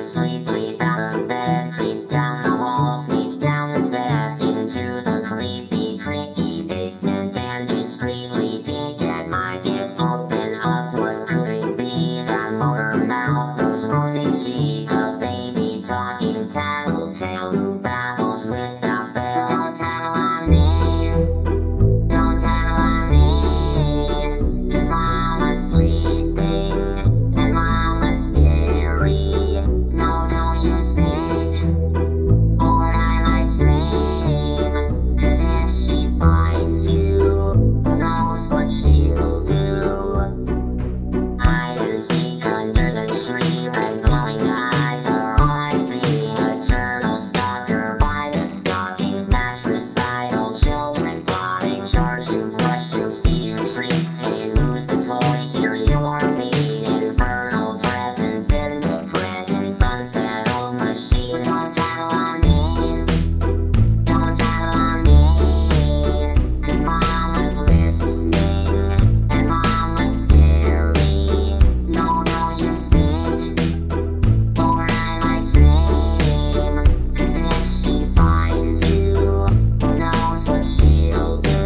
sleep out of bed, creep down the hall, sneak down the steps, into the creepy, creaky basement, and discreetly peek at my gift. Open up, what could it be? That motor mouth, those rosy cheeks, a baby talking tattletale who babbles without fail. Don't tattle on me, don't tattle on me, 'cause mama's sleeping, and mama's scary. No, don't you speak, or what I might scream, 'cause if she finds you, who knows what she'll do. Hide and seek under the tree, red glowing eyes are all I see. Eternal stalker by the stockings, matricidal children plotting, charge you, brush you, feed you treats. Hey, who's the toy here, you or me? Infernal presence in the presence, unsettled machine. Don't tattle on me, don't tattle on me, 'cause mama's listening, and mama's scary. No, don't you speak, or I might scream, 'cause if she finds you, who knows what she'll do.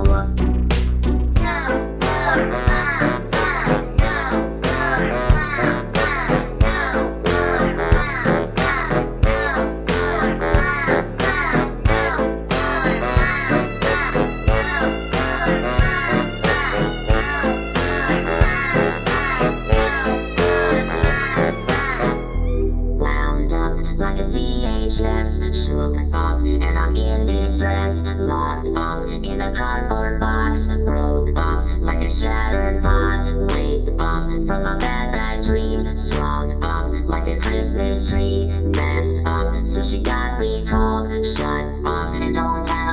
Wound up like a VHS, shook up and I'm in distress. Locked up in a cardboard box, broke up like a shattered pot. Waked up from a bad dream, strung up like a Christmas tree. Messed up, so she got recalled. Shut up and don't tell